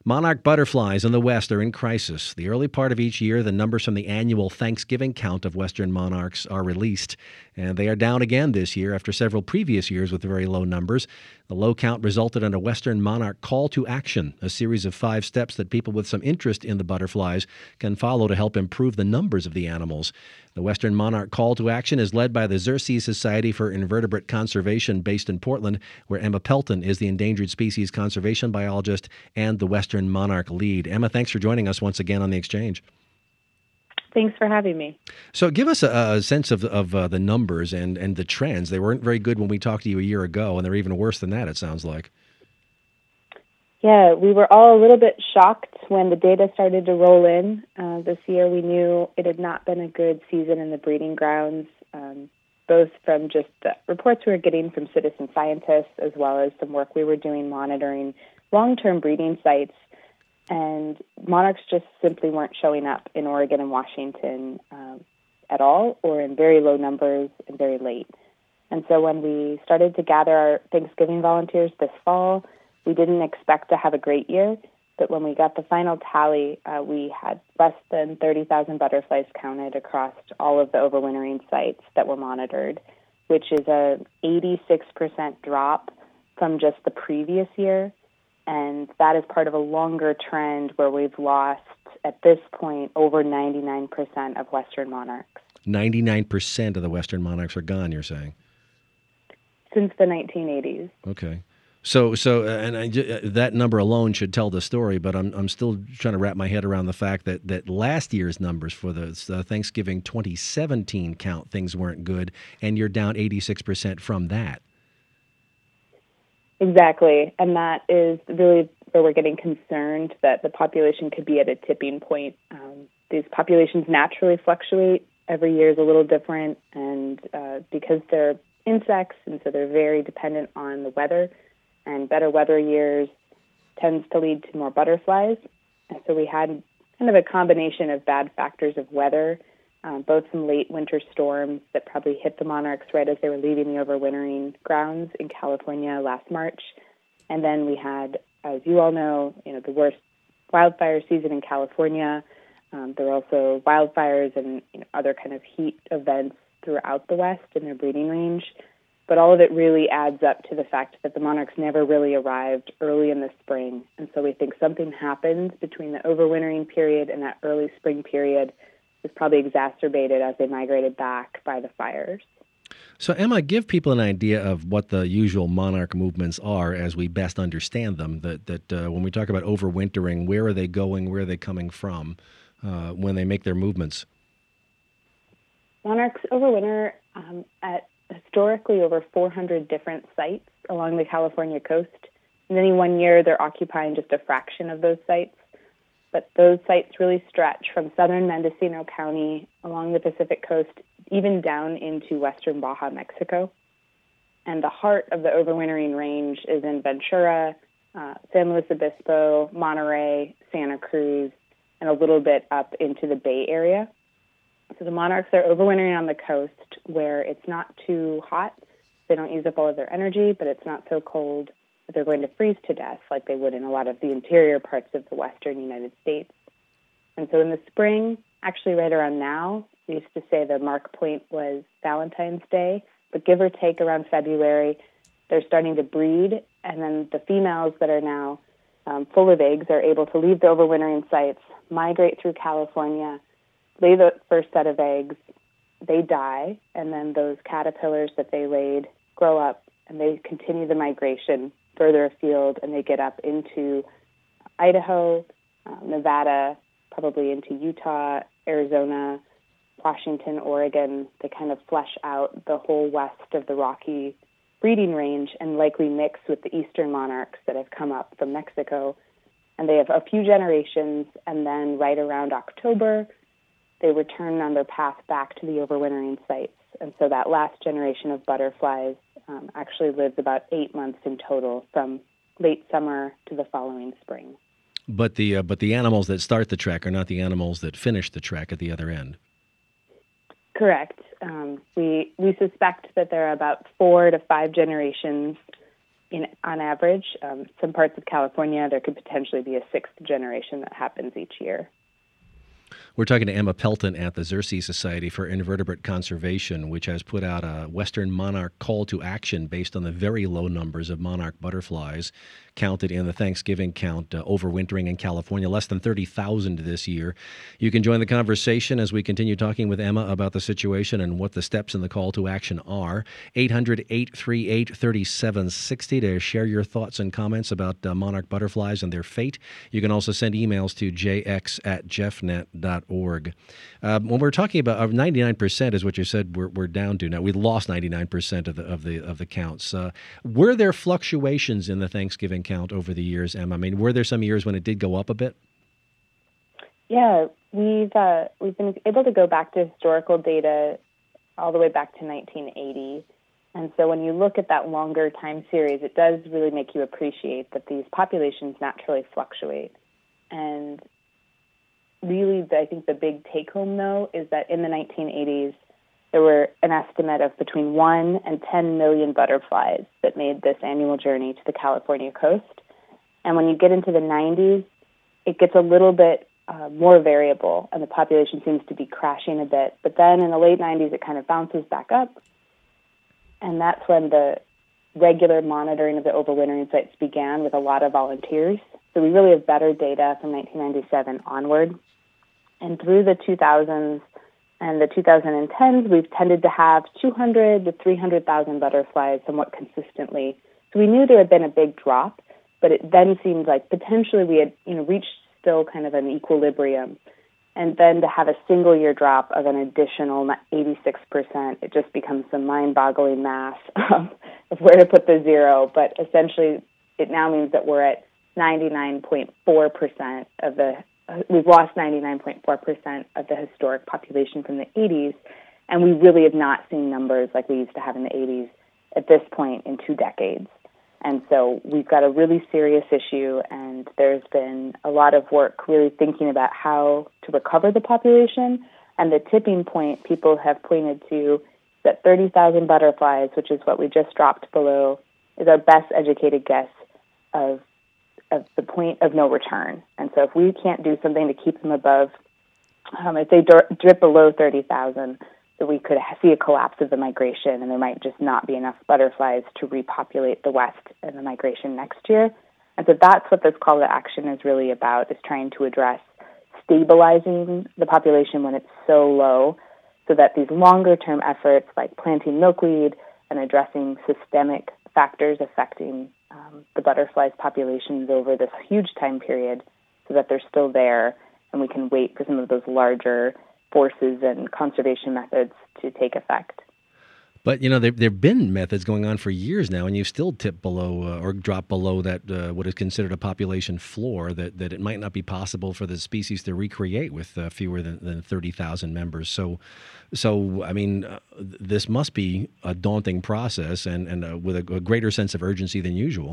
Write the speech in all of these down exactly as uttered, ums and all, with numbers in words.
Monarch butterflies in the West are in crisis. The early part of each year, the numbers from the annual Thanksgiving count of Western monarchs are released, and they are down again this year after several previous years with very low numbers. The low count resulted in a Western monarch call to action, a series of five steps that people with some interest in the butterflies can follow to help improve the numbers of the animals. The Western monarch call to action is led by the Xerces Society for Invertebrate Conservation based in Portland, where Emma Pelton is the endangered species conservation biologist and the Western monarch lead. Emma, thanks for joining us once again on The Exchange. Thanks for having me. So give us a, a sense of, of uh, the numbers and, and the trends. They weren't very good when we talked to you a year ago, and they're even worse than that, it sounds like. Yeah, we were all a little bit shocked when the data started to roll in. Uh, this year we knew it had not been a good season in the breeding grounds, um, both from just the reports we were getting from citizen scientists as well as some work we were doing monitoring long-term breeding sites. And monarchs just simply weren't showing up in Oregon and Washington um, at all, or in very low numbers and very late. And so when we started to gather our Thanksgiving volunteers this fall, we didn't expect to have a great year, but when we got the final tally, uh, we had less than thirty thousand butterflies counted across all of the overwintering sites that were monitored, which is a eighty-six percent drop from just the previous year. And that is part of a longer trend where we've lost, at this point, over ninety-nine percent of Western monarchs. ninety-nine percent of the Western monarchs are gone, you're saying? Since the nineteen eighties. Okay. So, so, uh, and I, uh, that number alone should tell the story. But I'm, I'm still trying to wrap my head around the fact that that last year's numbers for the uh, Thanksgiving twenty seventeen count, things weren't good, and you're down eighty-six percent from that. Exactly, and that is really where we're getting concerned that the population could be at a tipping point. Um, these populations naturally fluctuate. Every year is a little different, and uh, because they're insects, and so they're very dependent on the weather. And better weather years tends to lead to more butterflies. And so we had kind of a combination of bad factors of weather, um, both some late winter storms that probably hit the monarchs right as they were leaving the overwintering grounds in California last March. And then we had, as you all know, you know, the worst wildfire season in California. Um, there were also wildfires and you know, other kind of heat events throughout the West in their breeding range. But all of it really adds up to the fact that the monarchs never really arrived early in the spring. And so we think something happened between the overwintering period and that early spring period was probably exacerbated as they migrated back by the fires. So, Emma, give people an idea of what the usual monarch movements are as we best understand them. That that uh, when we talk about overwintering, where are they going? Where are they coming from uh, when they make their movements? Monarchs overwinter um, at historically over four hundred different sites along the California coast. In any one year, they're occupying just a fraction of those sites. But those sites really stretch from southern Mendocino County along the Pacific coast, even down into western Baja, Mexico. And the heart of the overwintering range is in Ventura, uh, San Luis Obispo, Monterey, Santa Cruz, and a little bit up into the Bay Area. So the monarchs are overwintering on the coast where it's not too hot. They don't use up all of their energy, but it's not so cold that they're going to freeze to death like they would in a lot of the interior parts of the western United States. And so in the spring, actually right around now, we used to say the mark point was Valentine's Day, but give or take around February, they're starting to breed, and then the females that are now um, full of eggs are able to leave the overwintering sites, migrate through California, lay the first set of eggs, they die, and then those caterpillars that they laid grow up, and they continue the migration further afield, and they get up into Idaho, uh, Nevada, probably into Utah, Arizona, Washington, Oregon. They kind of flesh out the whole west of the Rocky breeding range and likely mix with the eastern monarchs that have come up from Mexico. And they have a few generations, and then right around October, they return on their path back to the overwintering sites. And so that last generation of butterflies um, actually lives about eight months in total from late summer to the following spring. But the uh, but the animals that start the trek are not the animals that finish the trek at the other end. Correct. Um, we we suspect that there are about four to five generations in on average. Um, some parts of California, there could potentially be a sixth generation that happens each year. We're talking to Emma Pelton at the Xerces Society for Invertebrate Conservation, which has put out a Western monarch call to action based on the very low numbers of monarch butterflies counted in the Thanksgiving count uh, overwintering in California, less than thirty thousand this year. You can join the conversation as we continue talking with Emma about the situation and what the steps in the call to action are. eight hundred, eight three eight, three seven six zero to share your thoughts and comments about uh, monarch butterflies and their fate. You can also send emails to j x at jeffnet dot org. Um, when we're talking about uh, ninety-nine percent is what you said we're, we're down to now. We lost ninety-nine percent of the of the of the counts. Uh, were there fluctuations in the Thanksgiving count over the years, Emma? I mean, were there some years when it did go up a bit? Yeah, we've uh, we've been able to go back to historical data all the way back to nineteen eighty. And so when you look at that longer time series, it does really make you appreciate that these populations naturally fluctuate. And really, I think the big take-home, though, is that in the nineteen eighties, there were an estimate of between one and ten million butterflies that made this annual journey to the California coast. And when you get into the nineties, it gets a little bit uh, more variable, and the population seems to be crashing a bit. But then in the late nineties, it kind of bounces back up, and that's when the regular monitoring of the overwintering sites began with a lot of volunteers. So we really have better data from nineteen ninety-seven onward. And through the two thousands and the twenty tens, we've tended to have two hundred to three hundred thousand butterflies somewhat consistently. So we knew there had been a big drop, but it then seemed like potentially we had, you know, reached still kind of an equilibrium. And then to have a single year drop of an additional eighty-six percent, it just becomes some mind-boggling math of where to put the zero. But essentially, it now means that we're at ninety-nine point four percent of the We've lost ninety-nine point four percent of the historic population from the eighties, and we really have not seen numbers like we used to have in the eighties at this point in two decades. And so we've got a really serious issue, and there's been a lot of work really thinking about how to recover the population. And the tipping point people have pointed to that thirty thousand butterflies, which is what we just dropped below, is our best educated guess of of the point of no return. And so if we can't do something to keep them above, um, if they drip below thirty thousand, that we could see a collapse of the migration, and there might just not be enough butterflies to repopulate the West in the migration next year. And so that's what this call to action is really about, is trying to address stabilizing the population when it's so low, so that these longer-term efforts like planting milkweed and addressing systemic factors affecting um, the butterflies populations over this huge time period, so that they're still there and we can wait for some of those larger forces and conservation methods to take effect. But, you know, there there have been methods going on for years now, and you still tip below uh, or drop below that uh, what is considered a population floor, that, that it might not be possible for the species to recreate with uh, fewer than, than thirty thousand members. So, so I mean, uh, this must be a daunting process, and, and uh, with a, a greater sense of urgency than usual.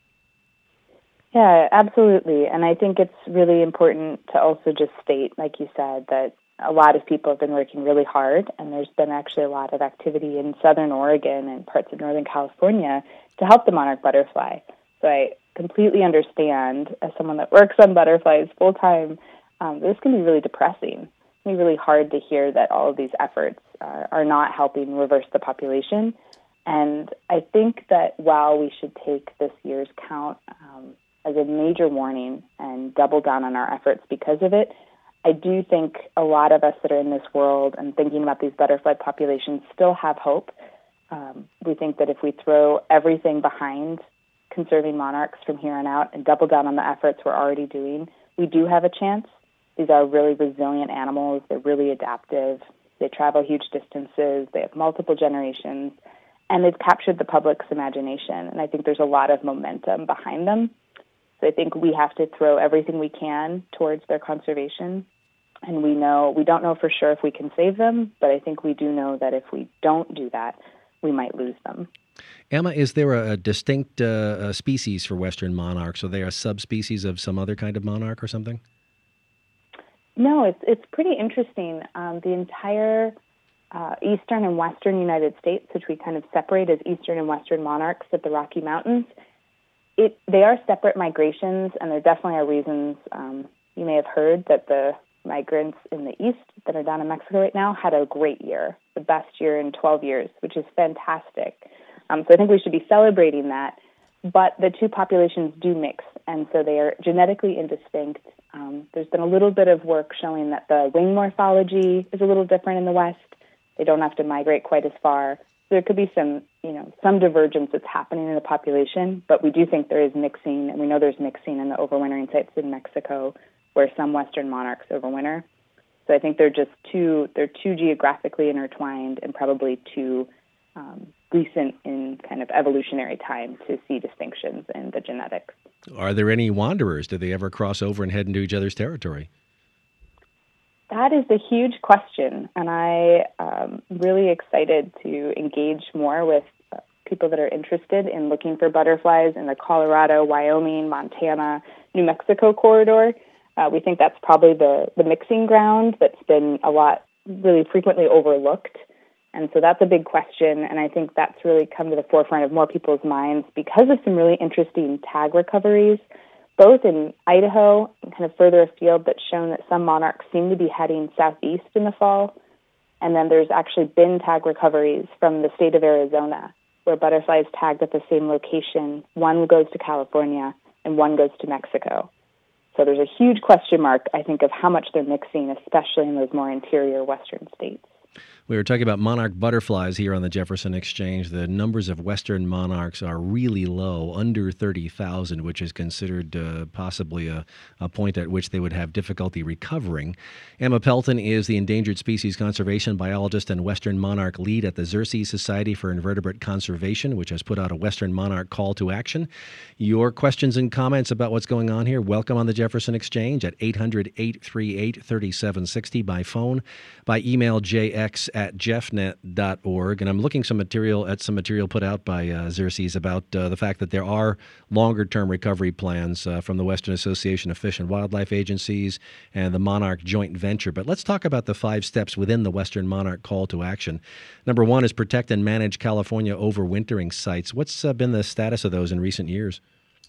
Yeah, absolutely. And I think it's really important to also just state, like you said, that a lot of people have been working really hard, and there's been actually a lot of activity in southern Oregon and parts of northern California to help the monarch butterfly. So I completely understand, as someone that works on butterflies full-time, um, this can be really depressing. It can be really hard to hear that all of these efforts uh, are not helping reverse the population. And I think that while we should take this year's count um, as a major warning and double down on our efforts because of it, I do think a lot of us that are in this world and thinking about these butterfly populations still have hope. Um, we think that if we throw everything behind conserving monarchs from here on out and double down on the efforts we're already doing, we do have a chance. These are really resilient animals. They're really adaptive. They travel huge distances. They have multiple generations, and they've captured the public's imagination. And I think there's a lot of momentum behind them. So I think we have to throw everything we can towards their conservation. And we know, we don't know for sure if we can save them, but I think we do know that if we don't do that, we might lose them. Emma, is there a distinct uh, species for western monarchs? Are they a subspecies of some other kind of monarch or something? No, it's it's pretty interesting. Um, the entire uh, eastern and western United States, which we kind of separate as eastern and western monarchs of the Rocky Mountains, it they are separate migrations, and there definitely are reasons. Um, you may have heard that the migrants in the east that are down in Mexico right now had a great year, the best year in twelve years, which is fantastic. Um, so I think we should be celebrating that. But the two populations do mix, and so they are genetically indistinct. Um, there's been a little bit of work showing that the wing morphology is a little different in the West. They don't have to migrate quite as far. So there could be some, you know, some divergence that's happening in the population, but we do think there is mixing, and we know there's mixing in the overwintering sites in Mexico where some Western monarchs overwinter. So I think they're just too, they're too geographically intertwined and probably too um, recent in kind of evolutionary time to see distinctions in the genetics. Are there any wanderers? Do they ever cross over and head into each other's territory? That is a huge question, and I am really excited to engage more with uh, people that are interested in looking for butterflies in the Colorado, Wyoming, Montana, New Mexico corridor. Uh, we think that's probably the, the mixing ground that's been a lot, really frequently overlooked. And so that's a big question, and I think that's really come to the forefront of more people's minds because of some really interesting tag recoveries, both in Idaho and kind of further afield, that's shown that some monarchs seem to be heading southeast in the fall. And then there's actually been tag recoveries from the state of Arizona, where butterflies tagged at the same location. One goes to California and one goes to Mexico. So there's a huge question mark, I think, of how much they're mixing, especially in those more interior western states. We were talking about monarch butterflies here on the Jefferson Exchange. The numbers of western monarchs are really low, under thirty thousand, which is considered uh, possibly a, a point at which they would have difficulty recovering. Emma Pelton is the endangered species conservation biologist and western monarch lead at the Xerces Society for Invertebrate Conservation, which has put out a western monarch call to action. Your questions and comments about what's going on here, welcome on the Jefferson Exchange at eight hundred, eight three eight, three seven six zero by phone, by email jx at jeffnet dot org. And I'm looking some material at some material put out by uh, Xerces about uh, the fact that there are longer-term recovery plans uh, from the Western Association of Fish and Wildlife Agencies and the Monarch Joint Venture. But let's talk about the five steps within the Western Monarch call to action. Number one is protect and manage California overwintering sites. What's uh, been the status of those in recent years?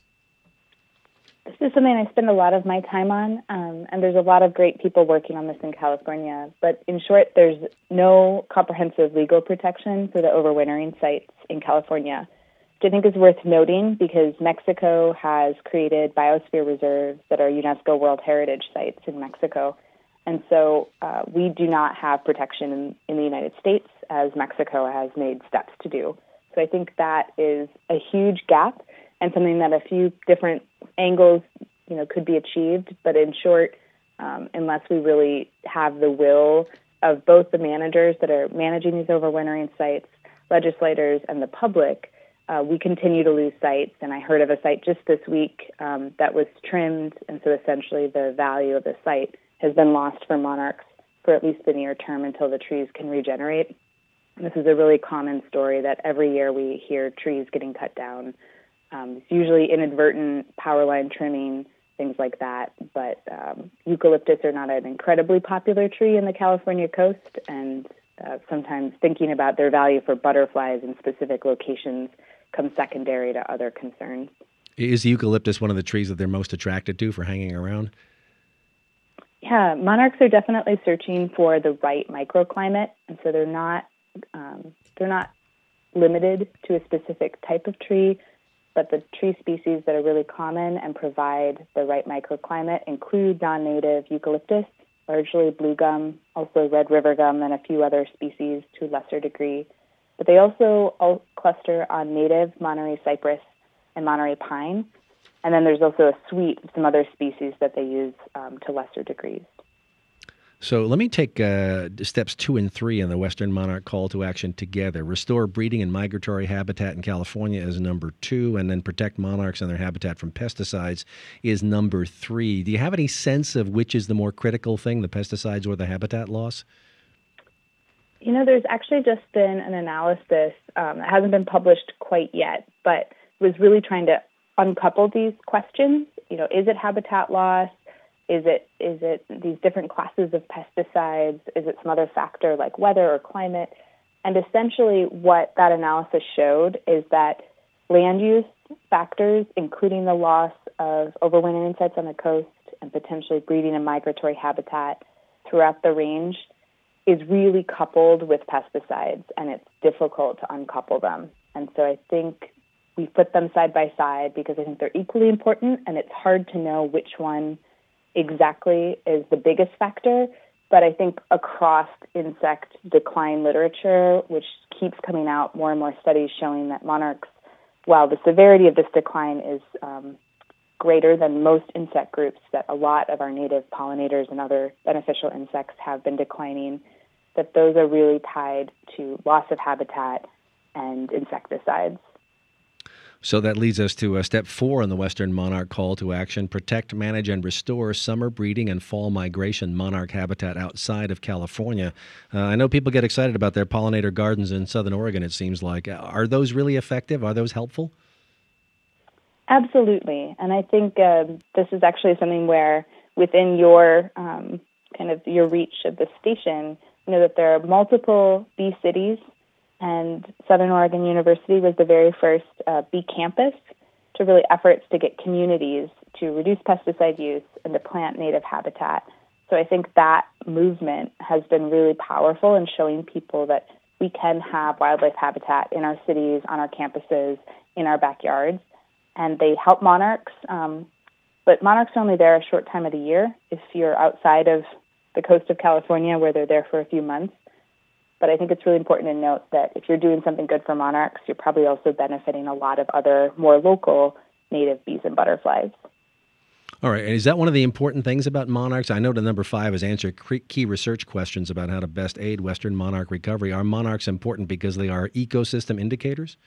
This is something I spend a lot of my time on, um, and there's a lot of great people working on this in California. But in short, there's no comprehensive legal protection for the overwintering sites in California, which I think is worth noting because Mexico has created biosphere reserves that are UNESCO World Heritage sites in Mexico. And so uh, we do not have protection in, in the United States, as Mexico has made steps to do. So I think that is a huge gap and something that a few different angles, you know, could be achieved. But in short, um, unless we really have the will of both the managers that are managing these overwintering sites, legislators, and the public, uh, we continue to lose sites. And I heard of a site just this week um, that was trimmed, and so essentially the value of the site has been lost for monarchs for at least the near term until the trees can regenerate. And this is a really common story that every year we hear trees getting cut down. Um, it's usually inadvertent power line trimming, things like that. But um, eucalyptus are not an incredibly popular tree in the California coast, and uh, sometimes thinking about their value for butterflies in specific locations comes secondary to other concerns. Is eucalyptus one of the trees that they're most attracted to for hanging around? Yeah, monarchs are definitely searching for the right microclimate, and so they're not um, they're not limited to a specific type of tree. But the tree species that are really common and provide the right microclimate include non-native eucalyptus, largely blue gum, also red river gum, and a few other species to a lesser degree. But they also all cluster on native Monterey cypress and Monterey pine. And then there's also a suite of some other species that they use um, to lesser degrees. So let me take uh, steps two and three in the Western Monarch call to action together. Restore breeding and migratory habitat in California is number two, and then protect monarchs and their habitat from pesticides is number three. Do you have any sense of which is the more critical thing, the pesticides or the habitat loss? You know, there's actually just been an analysis um, that hasn't been published quite yet, but was really trying to uncouple these questions. You know, is it habitat loss? Is it is it these different classes of pesticides? Is it some other factor like weather or climate? And essentially what that analysis showed is that land use factors, including the loss of overwintering insects on the coast and potentially breeding and migratory habitat throughout the range, is really coupled with pesticides, and it's difficult to uncouple them. And so I think we put them side by side because I think they're equally important, and it's hard to know which one exactly is the biggest factor. But I think across insect decline literature, which keeps coming out, more and more studies showing that monarchs, while the severity of this decline is um, greater than most insect groups, that a lot of our native pollinators and other beneficial insects have been declining, that those are really tied to loss of habitat and insecticides. So that leads us to uh, step four in the Western Monarch Call to Action: protect, manage, and restore summer breeding and fall migration monarch habitat outside of California. Uh, I know people get excited about their pollinator gardens in Southern Oregon, it seems like. Are those really effective? Are those helpful? Absolutely. And I think uh, this is actually something where within your um, kind of your reach of the station, you know that there are multiple bee cities, and Southern Oregon University was the very first uh, bee campus to really efforts to get communities to reduce pesticide use and to plant native habitat. So I think that movement has been really powerful in showing people that we can have wildlife habitat in our cities, on our campuses, in our backyards, and they help monarchs. Um, but monarchs are only there a short time of the year. If you're outside of the coast of California, where they're there for a few months. But I think it's really important to note that if you're doing something good for monarchs, you're probably also benefiting a lot of other more local native bees and butterflies. All right. And is that one of the important things about monarchs? I know the number five is answer key research questions about how to best aid Western monarch recovery. Are monarchs important because they are ecosystem indicators?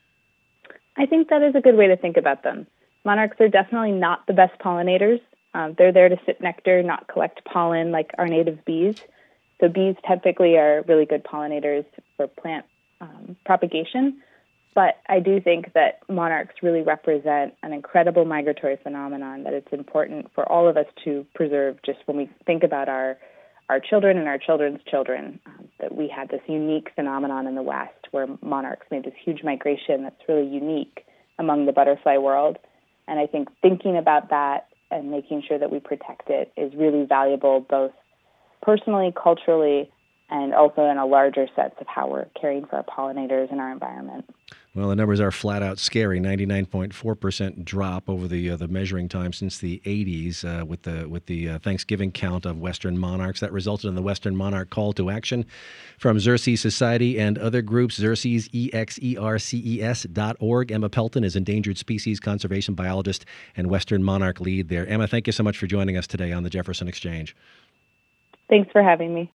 I think that is a good way to think about them. Monarchs are definitely not the best pollinators. Um, they're there to sip nectar, not collect pollen like our native bees. So bees typically are really good pollinators for plant um, propagation, but I do think that monarchs really represent an incredible migratory phenomenon that it's important for all of us to preserve just when we think about our, our children and our children's children, um, that we had this unique phenomenon in the West where monarchs made this huge migration that's really unique among the butterfly world. And I think thinking about that and making sure that we protect it is really valuable both personally, culturally, and also in a larger sense of how we're caring for our pollinators and our environment. Well, the numbers are flat out scary. ninety-nine point four percent drop over the uh, the measuring time since the eighties uh, with the with the uh, Thanksgiving count of Western monarchs. That resulted in the Western Monarch Call to Action from Xerces Society and other groups. Xerces, E X E R C E S dot org. Emma Pelton is endangered species conservation biologist and Western monarch lead there. Emma, thank you so much for joining us today on the Jefferson Exchange. Thanks for having me.